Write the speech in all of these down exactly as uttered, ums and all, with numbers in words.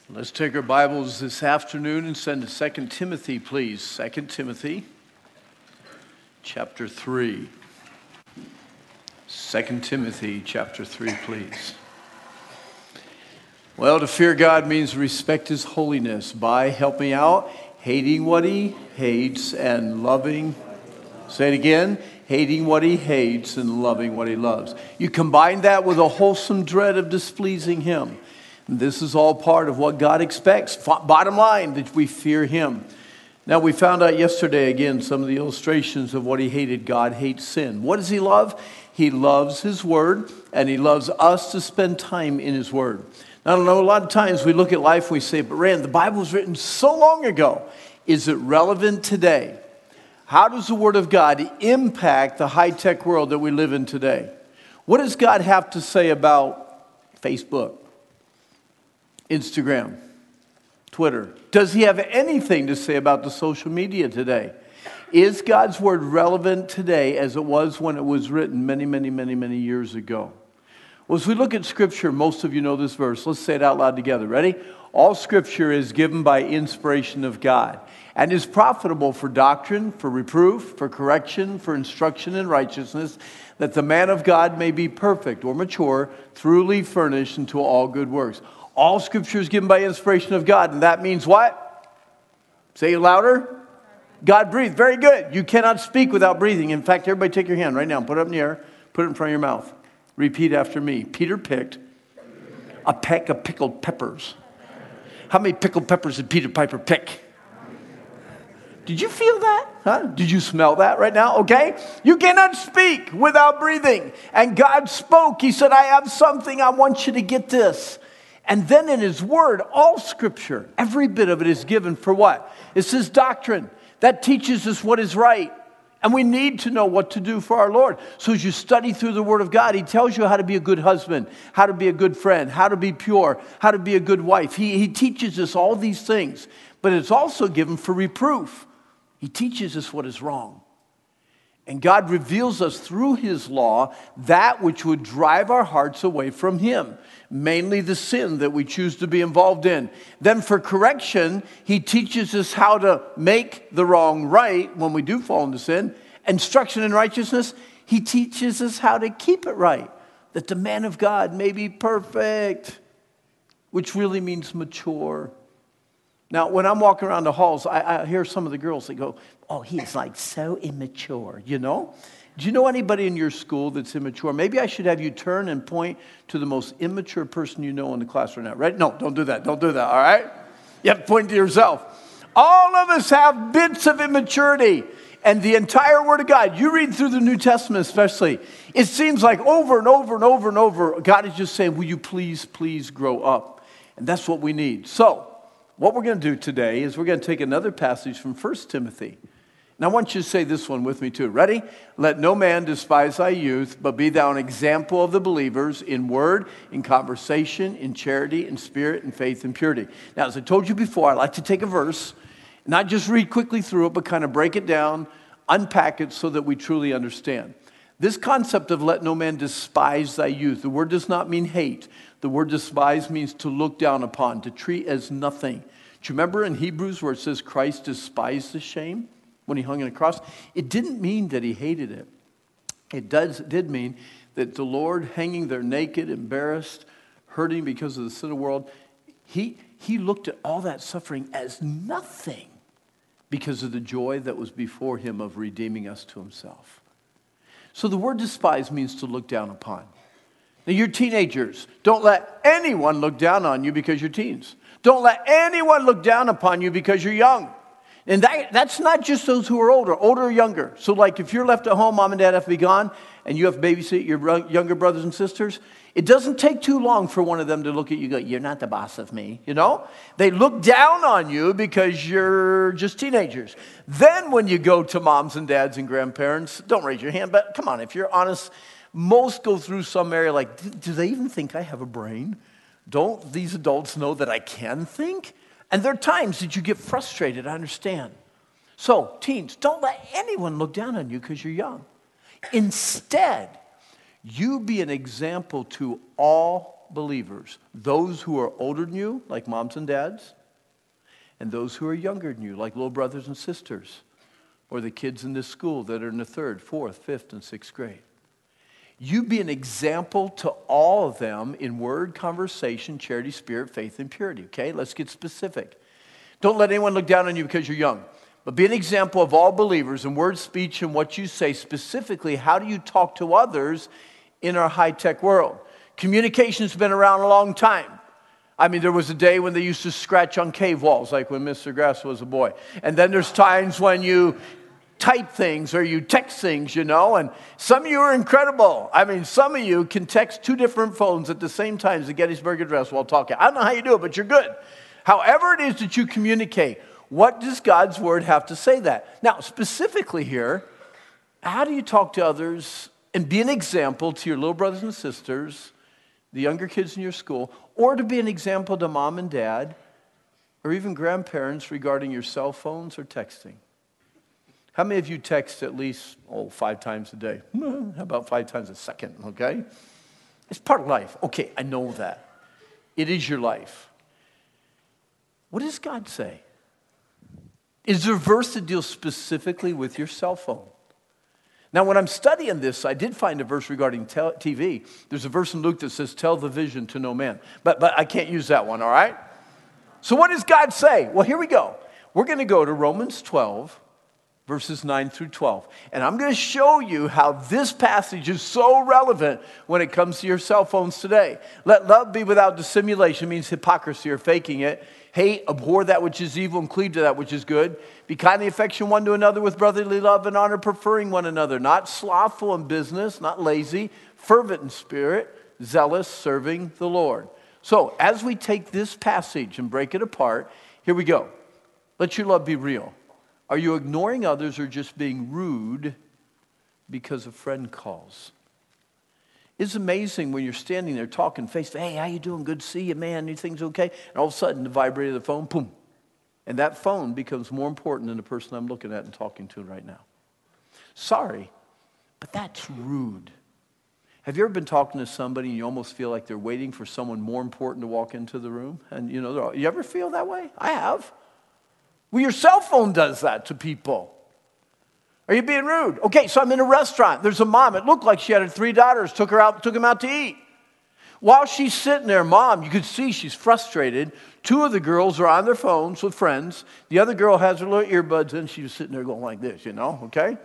Let's take our Bibles this afternoon and send to Second Timothy, please. Second Timothy, chapter three. Second Timothy, chapter three, please. Well, to fear God means respect His holiness by, help me out, hating what He hates and loving, say it again, hating what He hates and loving what He loves. You combine that with a wholesome dread of displeasing Him. This is all part of what God expects. Bottom line, that we fear Him. Now, we found out yesterday, again, some of the illustrations of what He hated. God hates sin. What does He love? He loves His Word, and He loves us to spend time in His Word. Now, I don't know, a lot of times we look at life and we say, but Rand, the Bible was written so long ago. Is it relevant today? How does the Word of God impact the high-tech world that we live in today? What does God have to say about Facebook, Instagram, Twitter? Does He have anything to say about the social media today? Is God's Word relevant today as it was when it was written many, many, many, many years ago? Well, as we look at Scripture, most of you know this verse. Let's say it out loud together. Ready? All Scripture is given by inspiration of God and is profitable for doctrine, for reproof, for correction, for instruction in righteousness, that the man of God may be perfect or mature, thoroughly furnished unto all good works. All Scripture is given by inspiration of God, and that means what? Say it louder. God breathed. Very good. You cannot speak without breathing. In fact, everybody take your hand right now. Put it up in the air. Put it in front of your mouth. Repeat after me. Peter picked a peck of pickled peppers. How many pickled peppers did Peter Piper pick? Did you feel that? Huh? Did you smell that right now? Okay. You cannot speak without breathing. And God spoke. He said, I have something. I want you to get this. And then in His Word, all Scripture, every bit of it is given for what? It's His doctrine. That teaches us what is right. And we need to know what to do for our Lord. So as you study through the Word of God, He tells you how to be a good husband, how to be a good friend, how to be pure, how to be a good wife. He, he teaches us all these things. But it's also given for reproof. He teaches us what is wrong. And God reveals us through His law that which would drive our hearts away from Him. Mainly the sin that we choose to be involved in. Then for correction, He teaches us how to make the wrong right when we do fall into sin. Instruction in righteousness, He teaches us how to keep it right. That the man of God may be perfect, which really means mature. Now, when I'm walking around the halls, I, I hear some of the girls that go, oh, he's like so immature, you know? Do you know anybody in your school that's immature? Maybe I should have you turn and point to the most immature person you know in the class right now, right? No, don't do that. Don't do that, all right? You have to point to yourself. All of us have bits of immaturity. And the entire Word of God, you read through the New Testament especially, it seems like over and over and over and over, God is just saying, will you please, please grow up? And that's what we need. So, what we're going to do today is we're going to take another passage from First Timothy. And I want you to say this one with me too. Ready? Let no man despise thy youth, but be thou an example of the believers in word, in conversation, in charity, in spirit, in faith, and purity. Now, as I told you before, I like to take a verse, not just read quickly through it, but kind of break it down, unpack it so that we truly understand. This concept of let no man despise thy youth, the word does not mean hate. The word despise means to look down upon, to treat as nothing. Do you remember in Hebrews where it says Christ despised the shame when He hung on a cross? It didn't mean that He hated it. It does, did mean that the Lord hanging there naked, embarrassed, hurting because of the sin of the world, he, he looked at all that suffering as nothing because of the joy that was before Him of redeeming us to Himself. So the word despise means to look down upon. Now, you're teenagers. Don't let anyone look down on you because you're teens. Don't let anyone look down upon you because you're young. And that, that's not just those who are older, older or younger. So like if you're left at home, mom and dad have to be gone, and you have to babysit your younger brothers and sisters, it doesn't take too long for one of them to look at you and go, you're not the boss of me, you know? They look down on you because you're just teenagers. Then when you go to moms and dads and grandparents, don't raise your hand, but come on, if you're honest, most go through some area like, do they even think I have a brain? Don't these adults know that I can think? And there are times that you get frustrated, I understand. So, teens, don't let anyone look down on you because you're young. Instead, you be an example to all believers, those who are older than you, like moms and dads, and those who are younger than you, like little brothers and sisters, or the kids in this school that are in the third, fourth, fifth, and sixth grade. You be an example to all of them in word, conversation, charity, spirit, faith, and purity. Okay, let's get specific. Don't let anyone look down on you because you're young. But be an example of all believers in word, speech, and what you say. Specifically, how do you talk to others in our high-tech world? Communication's been around a long time. I mean, there was a day when they used to scratch on cave walls, like when Mister Grass was a boy. And then there's times when you type things or you text things, you know. And some of you are incredible. I mean, some of you can text two different phones at the same time as the Gettysburg Address while talking. I don't know how you do it, but you're good. However it is that you communicate, what does God's word have to say that? Now, specifically here, how do you talk to others and be an example to your little brothers and sisters, the younger kids in your school, or to be an example to mom and dad, or even grandparents regarding your cell phones or texting? How many of you text at least, oh, five times a day? How about five times a second, okay? It's part of life. Okay, I know that. It is your life. What does God say? Is there a verse that deals specifically with your cell phone? Now, when I'm studying this, I did find a verse regarding T V. There's a verse in Luke that says, tell the vision to no man. But, but I can't use that one, all right? So what does God say? Well, here we go. We're going to go to Romans twelve, verses nine through twelve. And I'm going to show you how this passage is so relevant when it comes to your cell phones today. Let love be without dissimulation, means hypocrisy or faking it. Hate, abhor that which is evil and cleave to that which is good. Be kindly affection one to another with brotherly love and honor, preferring one another. Not slothful in business, not lazy, fervent in spirit, zealous, serving the Lord. So as we take this passage and break it apart, here we go. Let your love be real. Are you ignoring others or just being rude because a friend calls? It's amazing when you're standing there talking face to face. Hey, how you doing? Good to see you, man. Anything's okay? And all of a sudden, the vibrator of the phone, boom. And that phone becomes more important than the person I'm looking at and talking to right now. Sorry, but that's rude. Have you ever been talking to somebody and you almost feel like they're waiting for someone more important to walk into the room? And you know, you ever feel that way? I have. Well, your cell phone does that to people. Are you being rude? Okay, so I'm in a restaurant. There's a mom. It looked like she had her three daughters, took her out, took them out to eat. While she's sitting there, mom, you could see she's frustrated. Two of the girls are on their phones with friends. The other girl has her little earbuds in. She was sitting there going like this, you know, okay?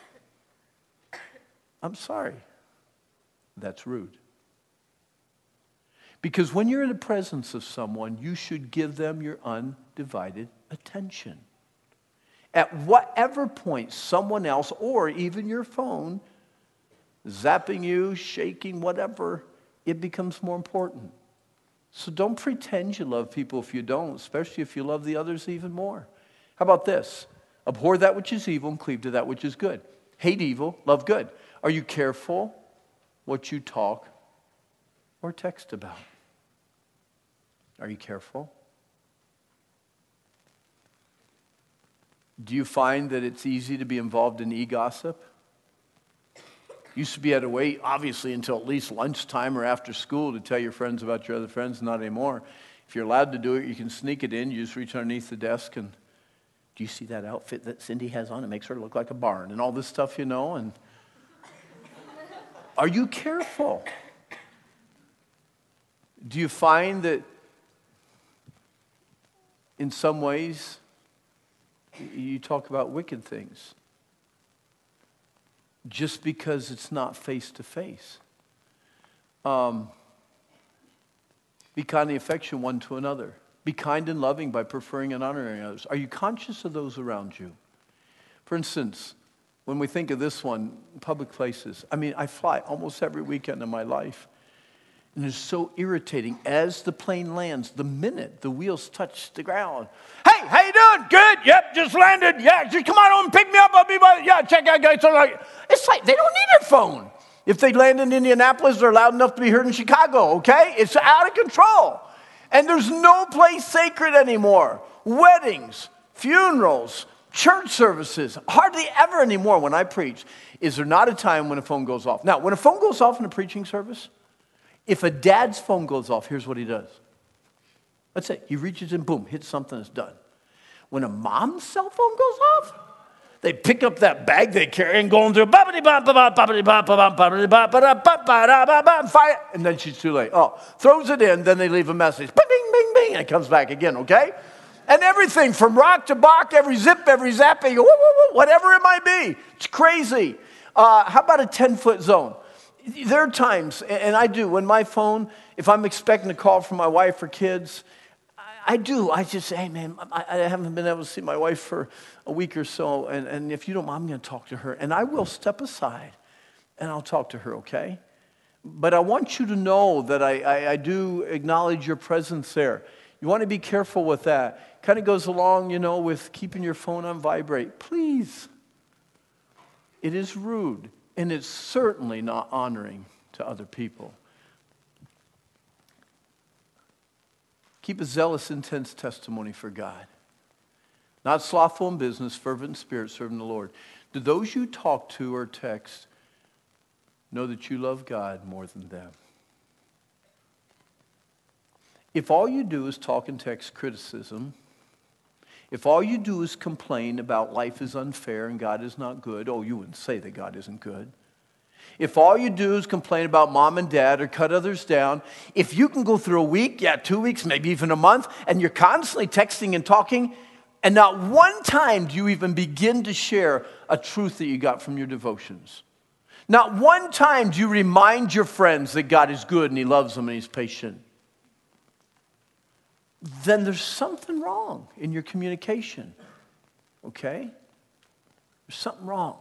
I'm sorry. That's rude. Because when you're in the presence of someone, you should give them your undivided attention. At whatever point someone else, or even your phone, zapping you, shaking, whatever, it becomes more important. So don't pretend you love people if you don't, especially if you love the others even more. How about this? Abhor that which is evil and cleave to that which is good. Hate evil, love good. Are you careful what you talk or text about? Are you careful? Do you find that it's easy to be involved in e-gossip? Used to be able to wait, obviously, until at least lunchtime or after school to tell your friends about your other friends. Not anymore. If you're allowed to do it, you can sneak it in. You just reach underneath the desk and, do you see that outfit that Cindy has on? It makes her look like a barn and all this stuff, you know. And are you careful? Do you find that in some ways you talk about wicked things just because it's not face-to-face? Um, be kind and affection one to another. Be kind and loving by preferring and honoring others. Are you conscious of those around you? For instance, when we think of this one, public places. I mean, I fly almost every weekend of my life. And it's so irritating. As the plane lands, the minute the wheels touch the ground, hey, how you doing? Good. Yep, just landed. Yeah, just come on home and pick me up. I'll be by. Yeah, check out guys. It's like they don't need a phone. If they land in Indianapolis, they're loud enough to be heard in Chicago. Okay, it's out of control, and there's no place sacred anymore. Weddings, funerals, church services, hardly ever anymore. When I preach, is there not a time when a phone goes off? Now, when a phone goes off in a preaching service, If a dad's phone goes off, here's what he does. That's it. He reaches in, boom, hits something, it's done. When a mom's cell phone goes off, they pick up that bag they carry and go through, fire, and then she's too late. Oh, throws it in, then they leave a message. Bing, bing, bing, bing, and it comes back again, okay? And everything from rock to bach, every zip, every zap, you go, woo, woo, woo, whatever it might be. It's crazy. Uh, how about a ten-foot zone? There are times, and I do, when my phone, if I'm expecting a call from my wife or kids, I do. I just say, hey, man, I, I haven't been able to see my wife for a week or so, and, and if you don't mind, I'm going to talk to her. And I will step aside, and I'll talk to her, okay? But I want you to know that I, I, I do acknowledge your presence there. You want to be careful with that. Kind of goes along, you know, with keeping your phone on vibrate. Please. It is rude, and it's certainly not honoring to other people. Keep a zealous, intense testimony for God. Not slothful in business, fervent in spirit, serving the Lord. Do those you talk to or text know that you love God more than them? If all you do is talk and text criticism, if all you do is complain about life is unfair and God is not good, oh, you wouldn't say that God isn't good. If all you do is complain about mom and dad or cut others down, if you can go through a week, yeah, two weeks, maybe even a month, and you're constantly texting and talking, and not one time do you even begin to share a truth that you got from your devotions. Not one time do you remind your friends that God is good and He loves them and He's patient. Then there's something wrong in your communication, okay? There's something wrong.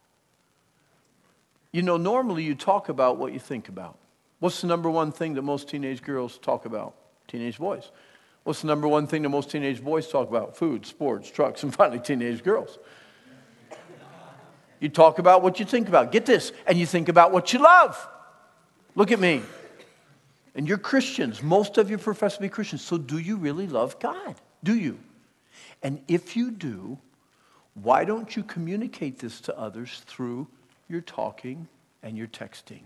You know, normally you talk about what you think about. What's the number one thing that most teenage girls talk about? Teenage boys. What's the number one thing that most teenage boys talk about? Food, sports, trucks, and finally teenage girls. You talk about what you think about. Get this. And you think about what you love. Look at me. And you're Christians. Most of you profess to be Christians. So do you really love God? Do you? And if you do, why don't you communicate this to others through your talking and your texting?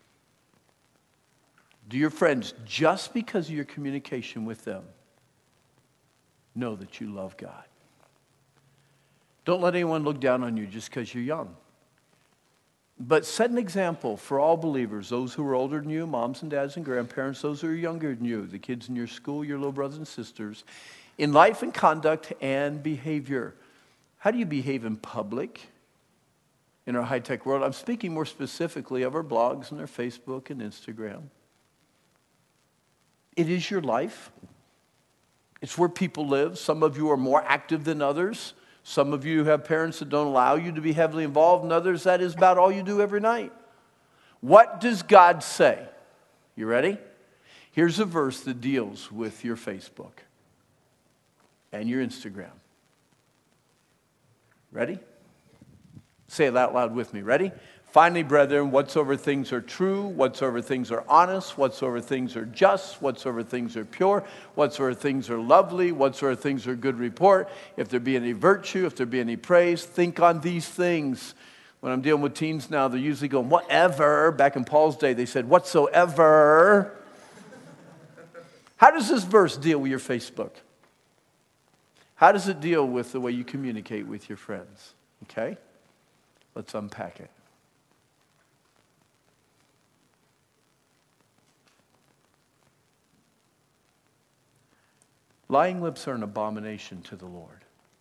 Do your friends, just because of your communication with them, know that you love God? Don't let anyone look down on you just because you're young. But set an example for all believers, those who are older than you, moms and dads and grandparents, those who are younger than you, the kids in your school, your little brothers and sisters, in life and conduct and behavior. How do you behave in public in our high-tech world? I'm speaking more specifically of our blogs and our Facebook and Instagram. It is your life. It's where people live. Some of you are more active than others. Some of you have parents that don't allow you to be heavily involved, and others, that is about all you do every night. What does God say? You ready? Here's a verse that deals with your Facebook and your Instagram. Ready? Say it out loud with me. Ready? Finally, brethren, whatsoever things are true, whatsoever things are honest, whatsoever things are just, whatsoever things are pure, whatsoever things are lovely, whatsoever things are good report, if there be any virtue, if there be any praise, think on these things. When I'm dealing with teens now, they're usually going, whatever. Back in Paul's day, they said, whatsoever. How does this verse deal with your Facebook? How does it deal with the way you communicate with your friends? Okay? Let's unpack it. Lying lips are an abomination to the Lord.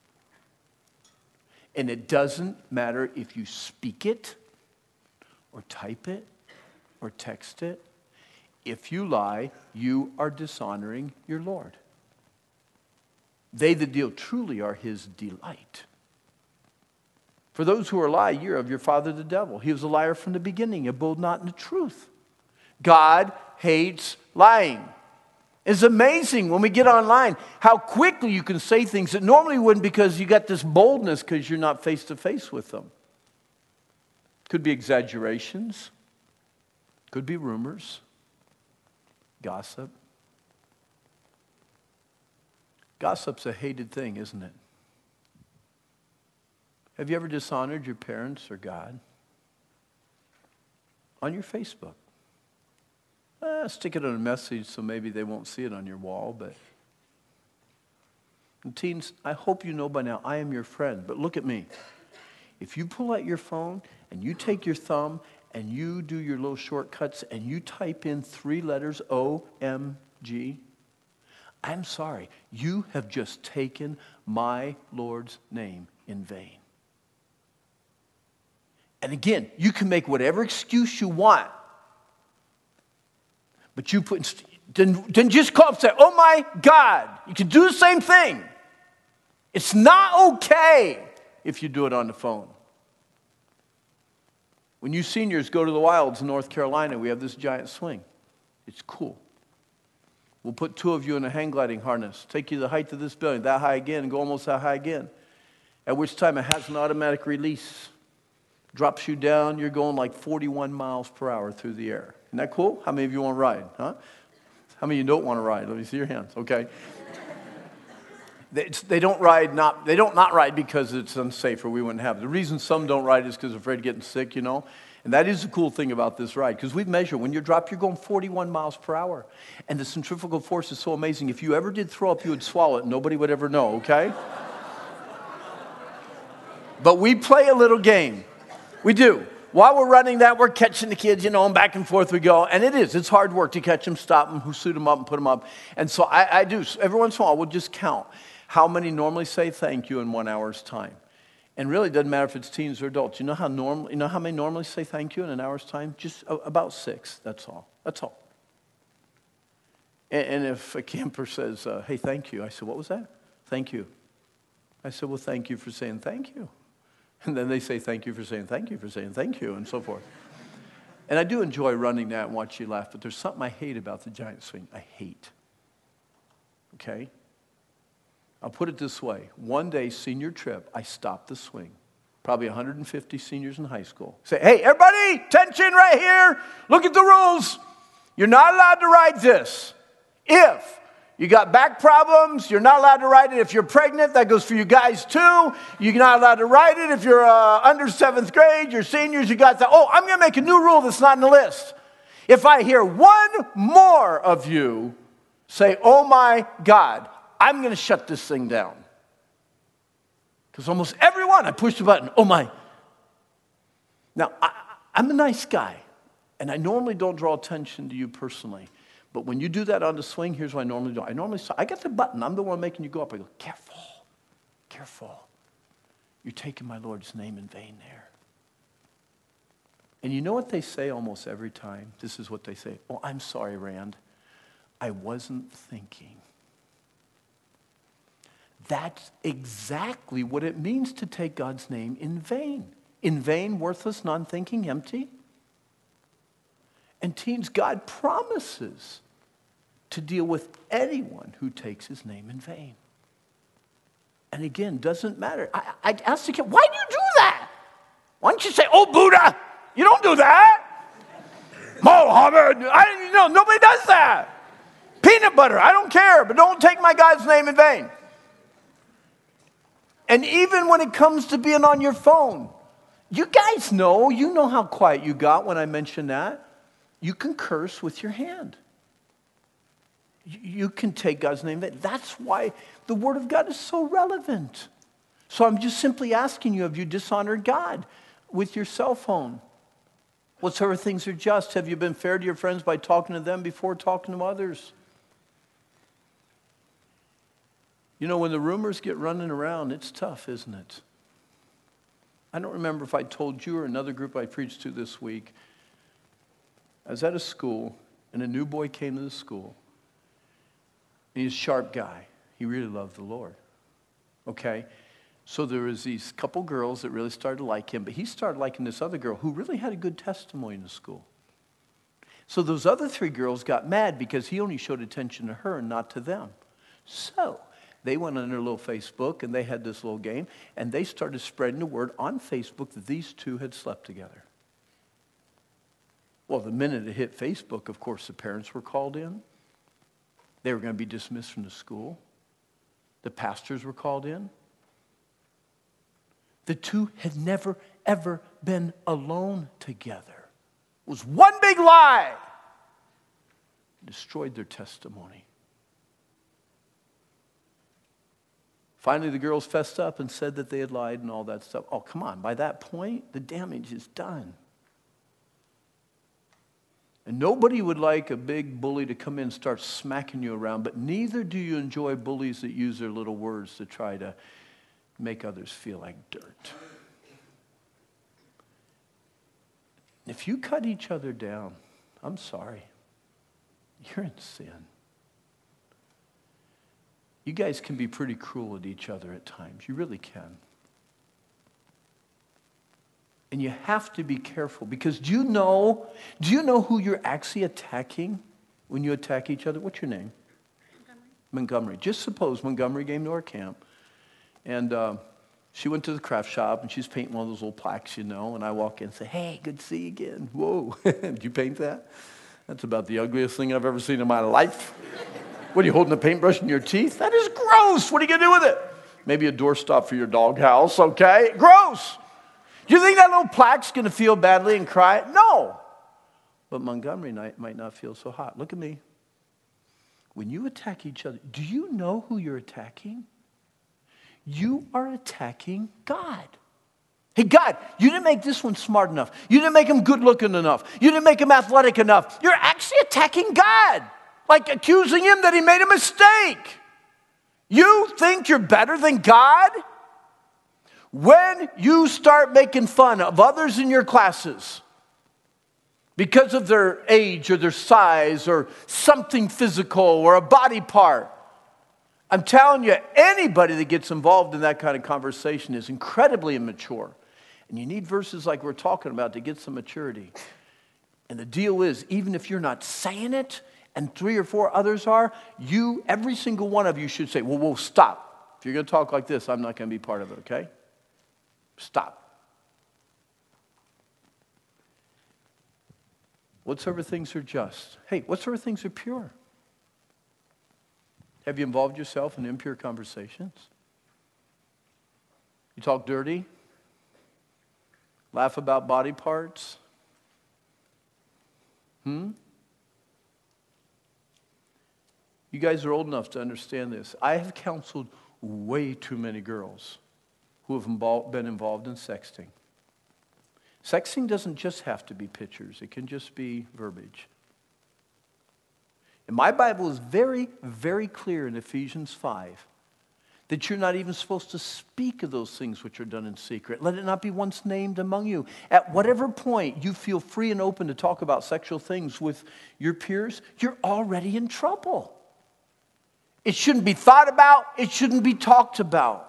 And it doesn't matter if you speak it or type it or text it. If you lie, you are dishonoring your Lord. They that deal truly are His delight. For those who are lie, you're of your father the devil. He was a liar from the beginning, abode not in the truth. God hates lying. It's amazing when we get online how quickly you can say things that normally wouldn't, because you got this boldness because you're not face to face with them. Could be exaggerations. Could be rumors. Gossip. Gossip's a hated thing, isn't it? Have you ever dishonored your parents or God? On your Facebook. Uh, stick it on a message so maybe they won't see it on your wall. But and teens, I hope you know by now, I am your friend. But look at me. If you pull out your phone and you take your thumb and you do your little shortcuts and you type in three letters, O M G, I'm sorry, you have just taken my Lord's name in vain. And again, you can make whatever excuse you want. But you put, then, then just call up and say, oh my God. You can do the same thing. It's not okay if you do it on the phone. When you seniors go to the wilds in North Carolina, we have this giant swing. It's cool. We'll put two of you in a hang gliding harness, take you to the height of this building, that high again, and go almost that high again. At which time it has an automatic release. Drops you down, you're going like forty-one miles per hour through the air. Isn't that cool? How many of you want to ride? Huh? How many of you don't want to ride? Let me see your hands. Okay. They, they don't ride not they don't not ride because it's unsafe or we wouldn't have it. The reason some don't ride is because they're afraid of getting sick, you know. And that is the cool thing about this ride, because we measure when you drop, you're going forty-one miles per hour. And the centrifugal force is so amazing. If you ever did throw up, you would swallow it. And nobody would ever know, okay? But we play a little game. We do. While we're running that, we're catching the kids, you know, and back and forth we go. And it is. It's hard work to catch them, stop them, suit them up, and put them up. And so I, I do. Every once in a while, we'll just count how many normally say thank you in one hour's time. And really, it doesn't matter if it's teens or adults. You know how normal, you know how many normally say thank you in an hour's time? Just about six. That's all. That's all. And, and if a camper says, uh, hey, thank you, I said, what was that? Thank you. I said, well, thank you for saying thank you. And then they say thank you for saying thank you for saying thank you, and so forth. And I do enjoy running that and watch you laugh, but there's something I hate about the giant swing. I hate. Okay? I'll put it this way. One day, senior trip, I stopped the swing. Probably one hundred fifty seniors in high school. Say, hey, everybody, attention right here. Look at the rules. You're not allowed to ride this. If you got back problems, you're not allowed to ride it. If you're pregnant, that goes for you guys too. You're not allowed to ride it. If you're uh, under seventh grade, you're seniors, you got that. Oh, I'm going to make a new rule that's not in the list. If I hear one more of you say, oh my God, I'm going to shut this thing down. Because almost everyone, I push the button, oh my. Now, I, I'm a nice guy, and I normally don't draw attention to you personally. But when you do that on the swing, here's what I normally do. I normally, I get the button. I'm the one making you go up. I go, careful, careful. You're taking my Lord's name in vain there. And you know what they say almost every time? This is what they say. Oh, I'm sorry, Rand. I wasn't thinking. That's exactly what it means to take God's name in vain. In vain, worthless, non-thinking, empty. And teens, God promises to deal with anyone who takes his name in vain. And again, doesn't matter. I, I asked the kid, why do you do that? Why don't you say, oh, Buddha, you don't do that. Mohammed, I, you know, nobody does that. Peanut butter, I don't care, but don't take my God's name in vain. And even when it comes to being on your phone, you guys know, you know how quiet you got when I mentioned that. You can curse with your hand. You can take God's name. That's why the Word of God is so relevant. So I'm just simply asking you, have you dishonored God with your cell phone? Whatsoever things are just, have you been fair to your friends by talking to them before talking to others? You know, when the rumors get running around, it's tough, isn't it? I don't remember if I told you or another group I preached to this week. I was at a school, and a new boy came to the school. And he's a sharp guy. He really loved the Lord. Okay? So there was these couple girls that really started to like him, but he started liking this other girl who really had a good testimony in the school. So those other three girls got mad because he only showed attention to her and not to them. So they went on their little Facebook, and they had this little game, and they started spreading the word on Facebook that these two had slept together. Well, the minute it hit Facebook, of course, the parents were called in. They were going to be dismissed from the school. The pastors were called in. The two had never, ever been alone together. It was one big lie. destroyed their testimony. Finally, the girls fessed up and said that they had lied and all that stuff. Oh, come on. By that point, the damage is done. And nobody would like a big bully to come in and start smacking you around, but neither do you enjoy bullies that use their little words to try to make others feel like dirt. If you cut each other down, I'm sorry, you're in sin. You guys can be pretty cruel at each other at times. You really can. And you have to be careful because do you know, do you know who you're actually attacking when you attack each other? What's your name? Montgomery. Montgomery. Just suppose Montgomery came to our camp and uh, she went to the craft shop and she's painting one of those little plaques, you know, and I walk in and say, hey, good to see you again. Whoa, did you paint that? That's about the ugliest thing I've ever seen in my life. What, are you holding a paintbrush in your teeth? That is gross. What are you going to do with it? Maybe a doorstop for your doghouse, okay? Gross. Do you think that little plaque's going to feel badly and cry? No. But Montgomery might not feel so hot. Look at me. When you attack each other, do you know who you're attacking? You are attacking God. Hey, God, you didn't make this one smart enough. You didn't make him good looking enough. You didn't make him athletic enough. You're actually attacking God. Like accusing him that he made a mistake. You think you're better than God? When you start making fun of others in your classes because of their age or their size or something physical or a body part, I'm telling you, anybody that gets involved in that kind of conversation is incredibly immature. And you need verses like we're talking about to get some maturity. And the deal is, even if you're not saying it, and three or four others are, you, every single one of you should say, well, we'll stop. If you're going to talk like this, I'm not going to be part of it, okay? Stop. Whatsoever things are just. Hey, whatsoever things are pure. Have you involved yourself in impure conversations? You talk dirty? Laugh about body parts? Hmm? You guys are old enough to understand this. I have counseled way too many girls who have involved, been involved in sexting. Sexting doesn't just have to be pictures. It can just be verbiage. And my Bible is very, very clear in Ephesians five that you're not even supposed to speak of those things which are done in secret. Let it not be once named among you. At whatever point you feel free and open to talk about sexual things with your peers, you're already in trouble. It shouldn't be thought about. It shouldn't be talked about.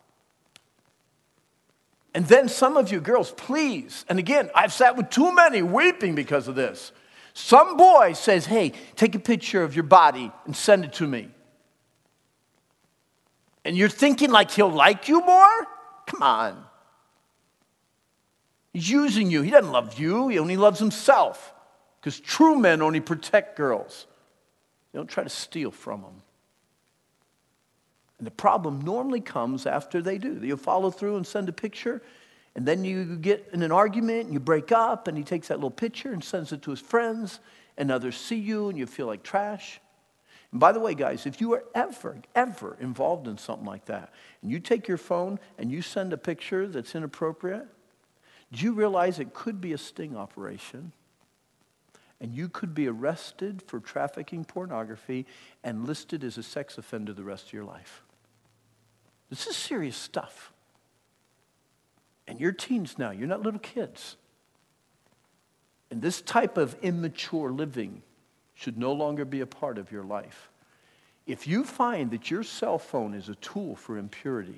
And then some of you girls, please, and again, I've sat with too many weeping because of this. Some boy says, hey, take a picture of your body and send it to me. And you're thinking like he'll like you more? Come on. He's using you. He doesn't love you. He only loves himself. Because true men only protect girls. They don't try to steal from them. And the problem normally comes after they do. You'll follow through and send a picture, and then you get in an argument, and you break up, and he takes that little picture and sends it to his friends, and others see you, and you feel like trash. And by the way, guys, if you are ever, ever involved in something like that, and you take your phone and you send a picture that's inappropriate, do you realize it could be a sting operation? And you could be arrested for trafficking pornography and listed as a sex offender the rest of your life. This is serious stuff. And you're teens now. You're not little kids. And this type of immature living should no longer be a part of your life. If you find that your cell phone is a tool for impurity,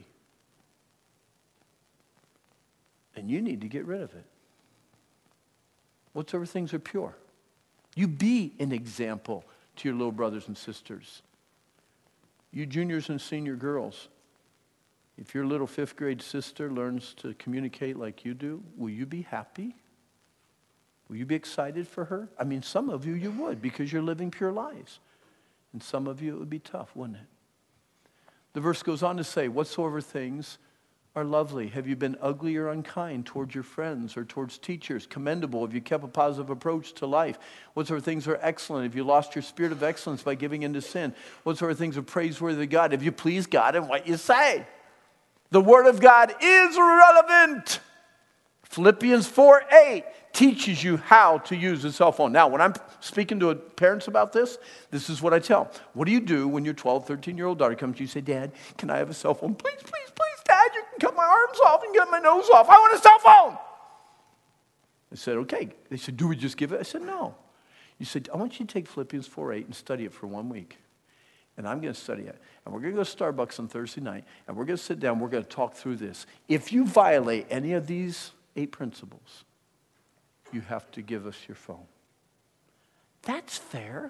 then you need to get rid of it. Whatsoever things are pure. You be an example to your little brothers and sisters. You juniors and senior girls, if your little fifth grade sister learns to communicate like you do, will you be happy? Will you be excited for her? I mean, some of you, you would because you're living pure lives. And some of you, it would be tough, wouldn't it? The verse goes on to say, whatsoever things are lovely? Have you been ugly or unkind towards your friends or towards teachers? Commendable. Have you kept a positive approach to life? What sort of things are excellent? Have you lost your spirit of excellence by giving into sin? What sort of things are praiseworthy to God? Have you pleased God in what you say? The Word of God is relevant. Philippians four eight teaches you how to use a cell phone. Now, when I'm speaking to parents about this, this is what I tell them. What do you do when your twelve, thirteen-year-old daughter comes to you and say, Dad, can I have a cell phone? Please, please, please, Dad, you can cut my arms off and get my nose off. I want a cell phone. I said, okay. They said, do we just give it? I said, no. You said, I want you to take Philippians four eight and study it for one week. And I'm going to study it. And we're going to go to Starbucks on Thursday night, and we're going to sit down, we're going to talk through this. If you violate any of these eight principles, you have to give us your phone. That's fair.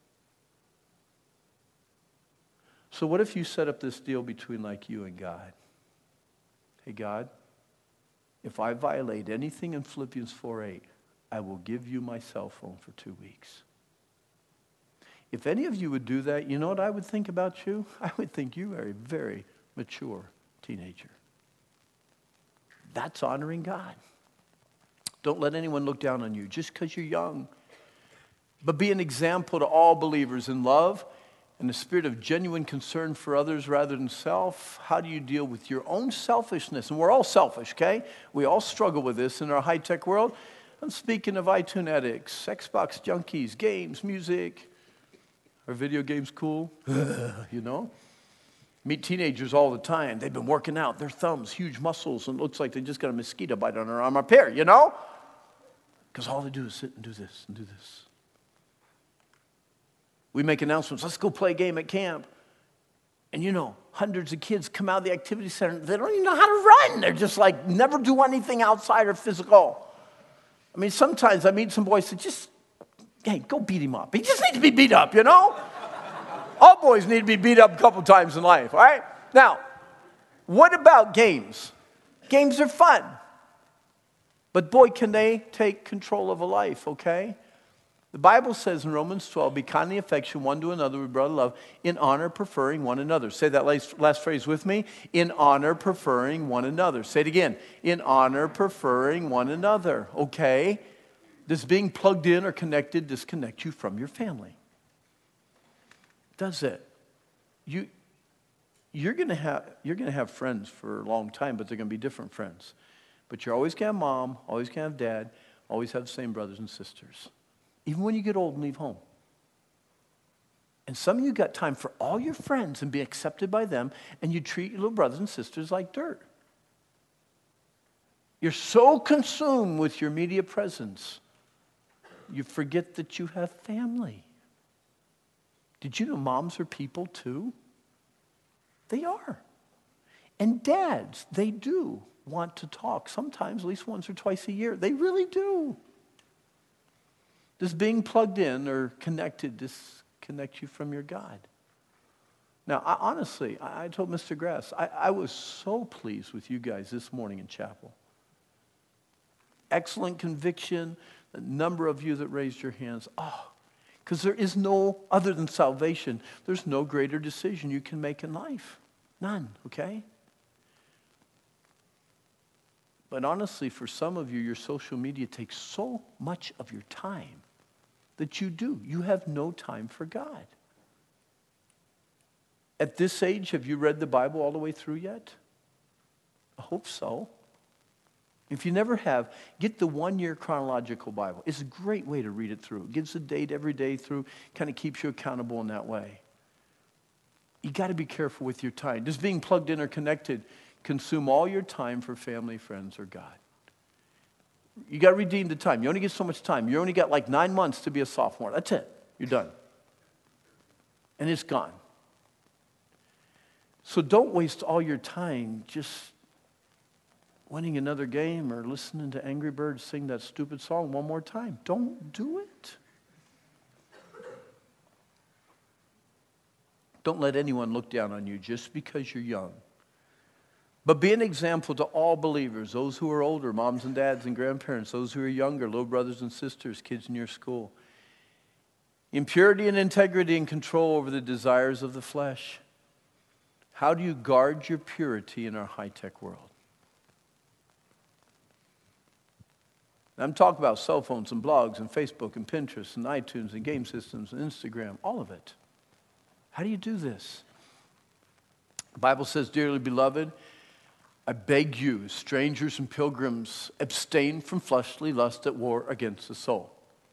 So what if you set up this deal between like you and God? Hey, God, if I violate anything in Philippians four eight, I will give you my cell phone for two weeks. If any of you would do that, you know what I would think about you? I would think you are a very mature teenager. That's honoring God. Don't let anyone look down on you just because you're young. But be an example to all believers in love and the spirit of genuine concern for others rather than self. How do you deal with your own selfishness? And we're all selfish, okay? We all struggle with this in our high-tech world. I'm speaking of iTunes addicts, Xbox junkies, games, music. Are video games cool? You know? Meet teenagers all the time. They've been working out. Their thumbs, huge muscles, and it looks like they just got a mosquito bite on their arm up here, you know? Because all they do is sit and do this and do this. We make announcements. Let's go play a game at camp. And you know, hundreds of kids come out of the activity center. They don't even know how to run. They're just like, never do anything outside or physical. I mean, sometimes I meet some boys that just, hey, go beat him up. He just needs to be beat up, you know? All boys need to be beat up a couple times in life, all right? Now, what about games? Games are fun. But boy, can they take control of a life, okay? The Bible says in Romans twelve, be kindly affectionate one to another with brotherly love, in honor preferring one another. Say that last, last phrase with me. In honor preferring one another. Say it again. In honor preferring one another, okay? Does being plugged in or connected disconnect you from your family? Does it? You, you're going to have you're going to have friends for a long time, but they're going to be different friends. But you're always going to have mom, always going to have dad, always have the same brothers and sisters. Even when you get old and leave home. And some of you got time for all your friends and be accepted by them, and you treat your little brothers and sisters like dirt. You're so consumed with your media presence, you forget that you have family. Did you know moms are people too? They are. And dads, they do want to talk. Sometimes at least once or twice a year. They really do. Does being plugged in or connected disconnect you from your God? Now, I, honestly, I, I told Mister Grass, I, I was so pleased with you guys this morning in chapel. Excellent conviction. The number of you that raised your hands. Oh, because there is no, other than salvation, there's no greater decision you can make in life. None, okay? But honestly, for some of you, your social media takes so much of your time that you do. You have no time for God. At this age, have you read the Bible all the way through yet? I hope so. If you never have, get the one-year chronological Bible. It's a great way to read it through. It gives a date every day through, kind of keeps you accountable in that way. You got to be careful with your time. Does being plugged in or connected consume all your time for family, friends, or God? You got to redeem the time. You only get so much time. You only got like nine months to be a sophomore. That's it. You're done. And it's gone. So don't waste all your time just winning another game or listening to Angry Birds sing that stupid song one more time. Don't do it. Don't let anyone look down on you just because you're young. But be an example to all believers, those who are older, moms and dads and grandparents, those who are younger, little brothers and sisters, kids in your school. In purity and integrity and control over the desires of the flesh. How do you guard your purity in our high-tech world? And I'm talking about cell phones and blogs and Facebook and Pinterest and iTunes and game systems and Instagram, all of it. How do you do this? The Bible says, dearly beloved, I beg you, strangers and pilgrims, abstain from fleshly lust at war against the soul.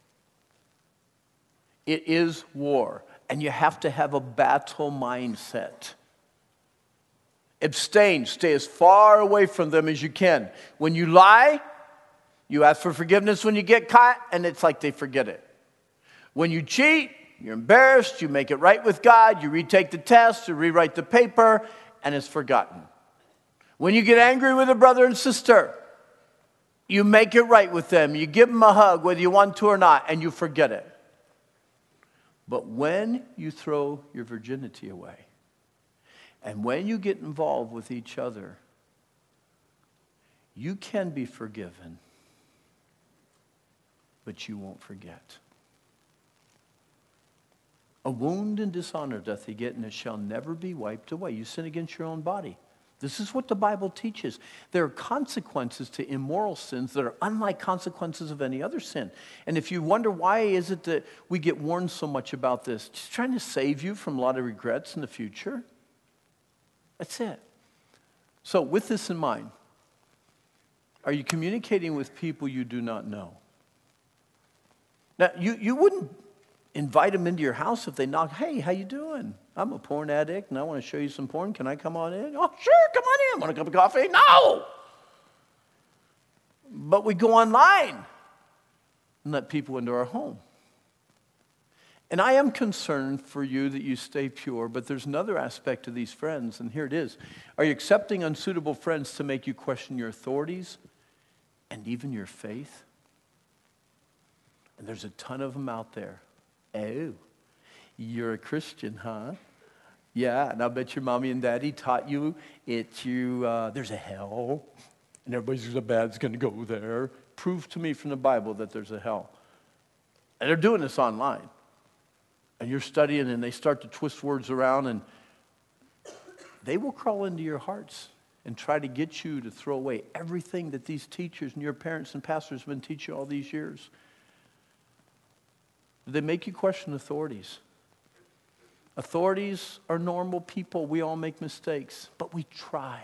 It is war, and you have to have a battle mindset. Abstain, stay as far away from them as you can. When you lie, you ask for forgiveness when you get caught, and it's like they forget it. When you cheat, you're embarrassed, you make it right with God, you retake the test, you rewrite the paper, and it's forgotten. When you get angry with a brother and sister, you make it right with them, you give them a hug whether you want to or not, and you forget it. But when you throw your virginity away, and when you get involved with each other, you can be forgiven, but you won't forget. A wound and dishonor doth he get, and it shall never be wiped away. You sin against your own body. This is what the Bible teaches. There are consequences to immoral sins that are unlike consequences of any other sin. And if you wonder why is it that we get warned so much about this, just trying to save you from a lot of regrets in the future. That's it. So with this in mind, are you communicating with people you do not know? Now, you, you wouldn't invite them into your house if they knock, hey, how you doing? I'm a porn addict and I want to show you some porn. Can I come on in? Oh, sure, come on in. Want a cup of coffee? No! But we go online and let people into our home. And I am concerned for you that you stay pure, but there's another aspect to these friends, and here it is. Are you accepting unsuitable friends to make you question your authorities and even your faith? And there's a ton of them out there. Oh, you're a Christian, huh? Yeah, and I bet your mommy and daddy taught you it. You uh, there's a hell, and everybody's a bad's going to go there. Prove to me from the Bible that there's a hell. And they're doing this online. And you're studying, and they start to twist words around, and they will crawl into your hearts and try to get you to throw away everything that these teachers and your parents and pastors have been teaching all these years. They make you question authorities. Authorities are normal people. We all make mistakes, but we try.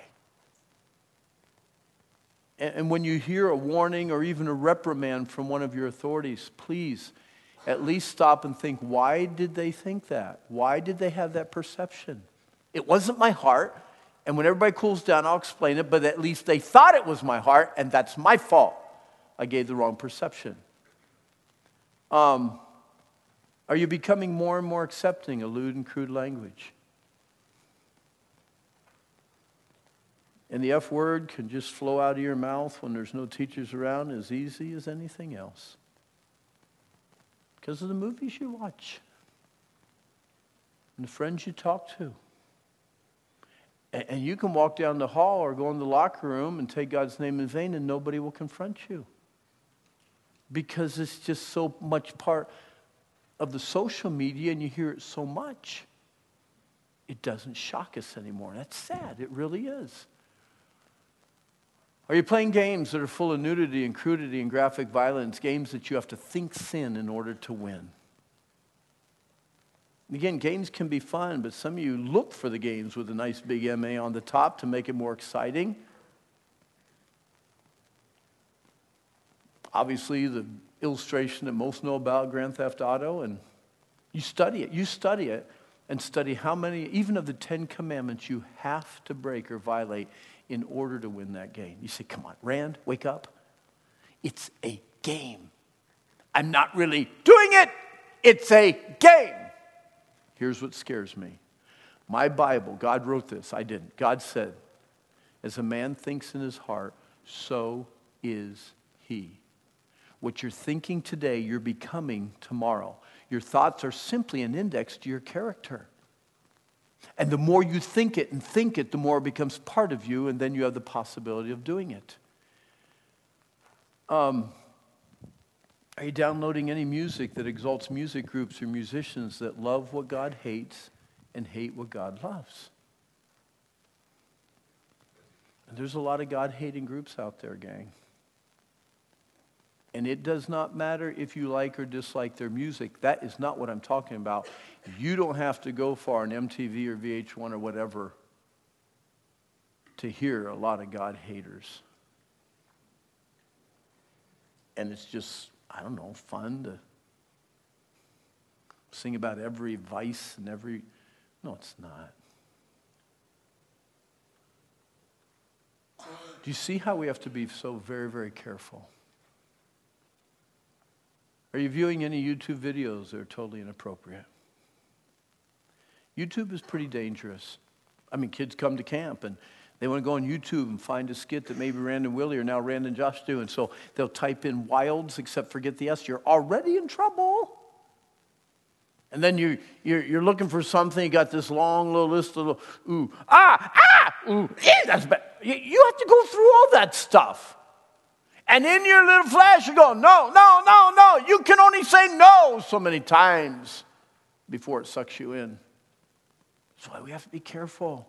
And when you hear a warning or even a reprimand from one of your authorities, please at least stop and think, why did they think that? Why did they have that perception? It wasn't my heart, and when everybody cools down, I'll explain it, but at least they thought it was my heart, and that's my fault. I gave the wrong perception. Um, are you becoming more and more accepting of lewd and crude language? And the F word can just flow out of your mouth when there's no teachers around as easy as anything else. Because of the movies you watch and the friends you talk to. And, and you can walk down the hall or go in the locker room and take God's name in vain and nobody will confront you. Because it's just so much part of the social media and you hear it so much. It doesn't shock us anymore. That's sad. It really is. Are you playing games that are full of nudity and crudity and graphic violence, games that you have to think sin in order to win? And again, games can be fun, but some of you look for the games with a nice big M A on the top to make it more exciting. Obviously, the illustration that most know about, Grand Theft Auto, and you study it. You study it and study how many, even of the Ten Commandments, you have to break or violate in order to win that game. You say, come on, Rand, wake up. It's a game. I'm not really doing it. It's a game. Here's what scares me. My Bible, God wrote this. I didn't. God said, as a man thinks in his heart, so is he. What you're thinking today, you're becoming tomorrow. Your thoughts are simply an index to your character. And the more you think it and think it, the more it becomes part of you, and then you have the possibility of doing it. Um, are you downloading any music that exalts music groups or musicians that love what God hates and hate what God loves? And there's a lot of God-hating groups out there, gang. And it does not matter if you like or dislike their music. That is not what I'm talking about. You don't have to go far on M T V or V H one or whatever to hear a lot of God haters. And it's just, I don't know, fun to sing about every vice and every... No, it's not. Do you see how we have to be so very, very careful? Are you viewing any YouTube videos that are totally inappropriate? YouTube is pretty dangerous. I mean, kids come to camp and they want to go on YouTube and find a skit that maybe Rand and Willie or now Rand and Josh do. And so they'll type in wilds, except forget the S. You're already in trouble. And then you, you're, you're looking for something. You got this long little list of, ooh, ah, ah, ooh, eh, that's bad. You, you have to go through all that stuff. And in your little flash, you go, no, no, no, no. You can only say no so many times before it sucks you in. That's why we have to be careful.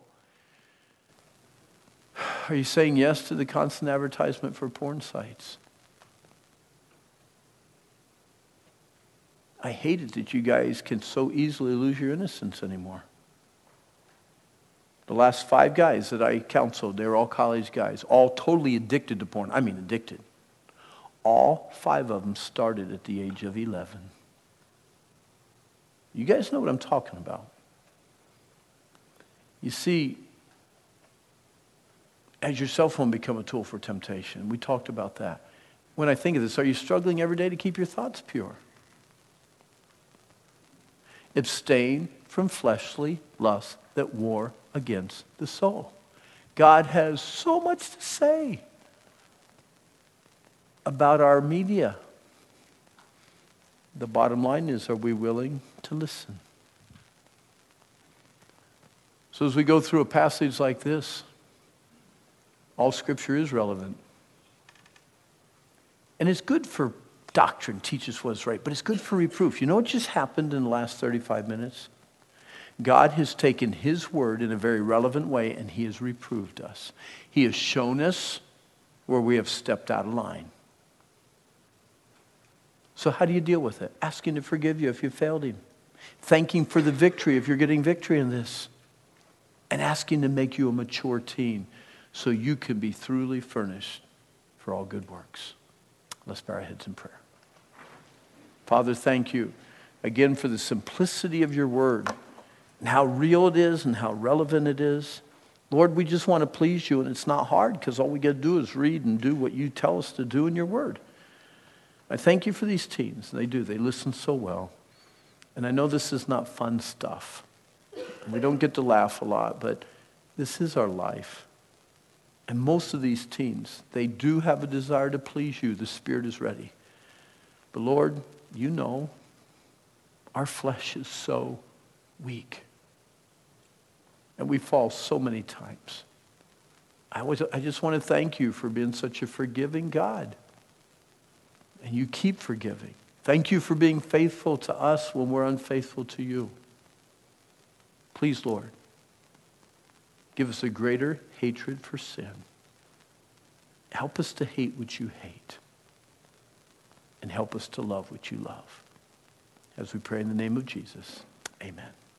Are you saying yes to the constant advertisement for porn sites? I hate it that you guys can so easily lose your innocence anymore. The last five guys that I counseled, they were all college guys, all totally addicted to porn. I mean addicted. All five of them started at the age of eleven. You guys know what I'm talking about. You see, has your cell phone become a tool for temptation? We talked about that. When I think of this, are you struggling every day to keep your thoughts pure? Abstain from fleshly lusts that war against the soul. God has so much to say about our media. The bottom line is, are we willing to listen? So as we go through a passage like this, all Scripture is relevant. And it's good for doctrine, teach us what's right, but it's good for reproof. You know what just happened in the last thirty-five minutes? God has taken His word in a very relevant way, and He has reproved us. He has shown us where we have stepped out of line. So how do you deal with it? Ask Him to forgive you if you failed Him. Thank Him for the victory if you're getting victory in this. And ask Him to make you a mature teen so you can be thoroughly furnished for all good works. Let's bow our heads in prayer. Father, thank you again for the simplicity of your word and how real it is and how relevant it is. Lord, we just want to please you, and it's not hard because all we got to do is read and do what you tell us to do in your word. I thank you for these teens. They do. They listen so well. And I know this is not fun stuff. We don't get to laugh a lot, but this is our life. And most of these teens, they do have a desire to please you. The Spirit is ready. But Lord, you know, our flesh is so weak. And we fall so many times. I, was, I just want to thank you for being such a forgiving God. And you keep forgiving. Thank you for being faithful to us when we're unfaithful to you. Please, Lord, give us a greater hatred for sin. Help us to hate what you hate. And help us to love what you love. As we pray in the name of Jesus, amen.